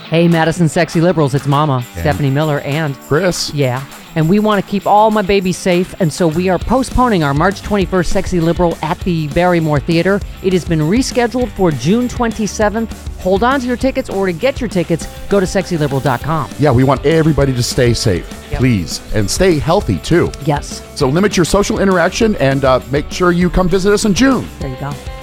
Hey, Madison Sexy Liberals, it's Mama, Stephanie Miller, and Chris. Yeah. And we want to keep all my babies safe, and so we are postponing our March 21st Sexy Liberal at the Barrymore Theater. It has been rescheduled for June 27th. Hold on to your tickets, or to get your tickets, go to sexyliberal.com. Yeah, we want everybody to stay safe, please, and stay healthy, too. Yes. So limit your social interaction and make sure you come visit us in June. There you go.